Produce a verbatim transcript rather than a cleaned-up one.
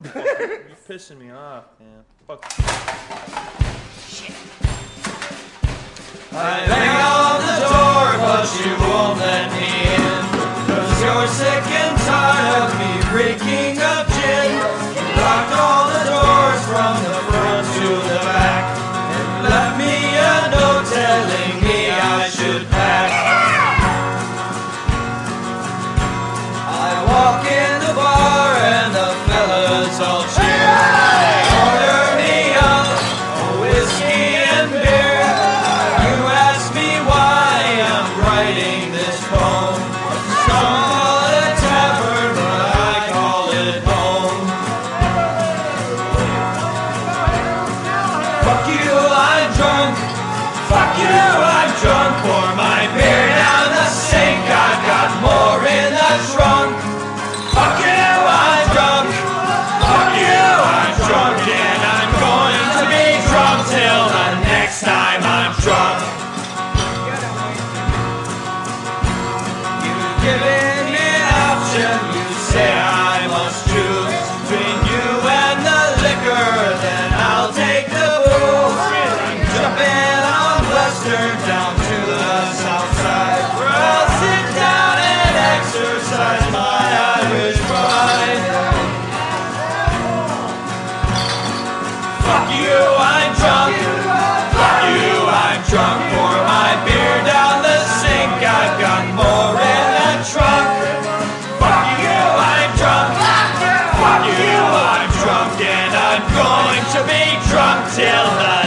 You're pissing me off, man. Fuck. Shit. I bang on the door, but you won't let me in. Cause you're sick and tired of me reeking of gin. You locked all the doors from the front to the back, and left me a note telling me I should pack. I walk in the bar and the fellas all cheer. They order me up a whiskey and beer. You ask me why I'm writing this poem. Some call it tavern, but I call it home. Fuck you, I'm drunk. Fuck you, I'm drunk. Pour my beer down the sink. I've got more in the trunk. Fuck you, I'm drunk. Fuck you, I'm drunk. And I'm going to be drunk till the next time I'm drunk. You've given me an option. You say I must choose between you and the liquor. Then I'll take the booze. I'm jumping on Western down to the south side, where I'll sit down and exercise my Irish pride. Fuck you, I'm drunk. Fuck you, I'm drunk. Pour my beer down the sink. I've got more in the trunk. Fuck you, I'm drunk. Fuck you, I'm drunk. And I'm going to be drunk till the